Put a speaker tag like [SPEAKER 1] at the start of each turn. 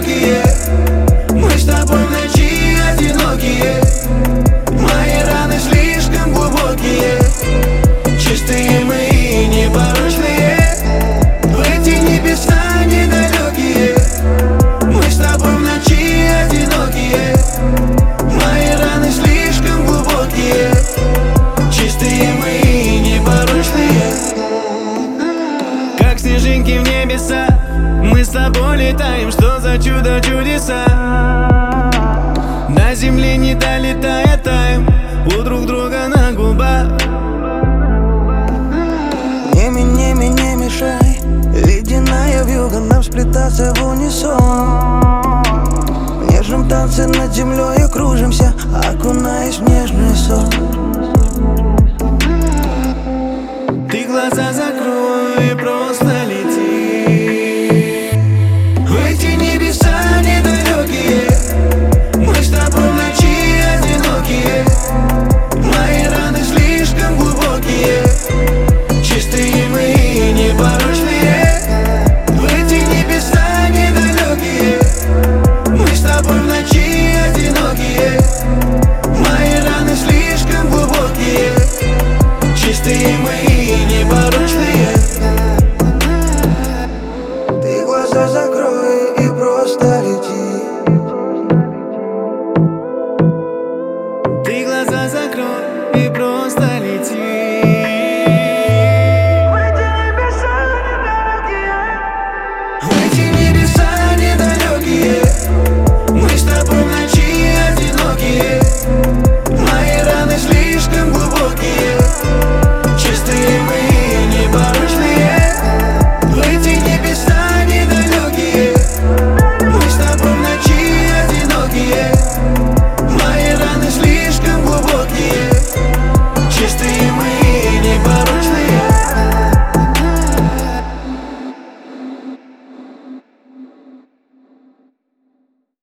[SPEAKER 1] далекие. Мы с тобой в ночи одинокие. Мои раны слишком глубокие. Чистые мы и непорочные. В эти небеса недалекие. Мы с тобой в ночи одинокие. Мои раны слишком глубокие. Чистые мы и непорочные. Как снежинки в небеса, мы с тобой летаем. Что за чудо, чудеса? До земли не долетая таем у друг друга на губах.
[SPEAKER 2] Не мешай, ледяная вьюга, нам сплетаться в унисон. В нежном танце над землей кружимся, окунаясь в нежный сон.
[SPEAKER 1] Ты глаза закрой,